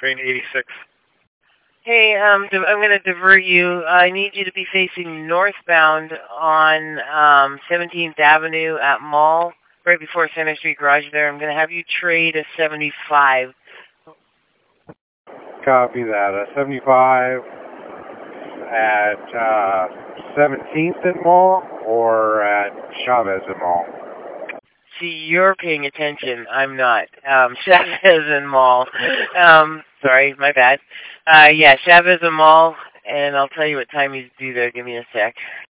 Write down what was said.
train 86. Hey, I'm going to divert you. I need you to be facing northbound on 17th Avenue at Mall, right before Center Street Garage there. I'm going to have you trade a 75. Copy that. 75 at 17th at Mall or at Chavez at Mall? See, you're paying attention. I'm not. Chavez and Mall. Sorry, my bad. Yeah, Chavez and Mall, and I'll tell you what time he's due there. Give me a sec.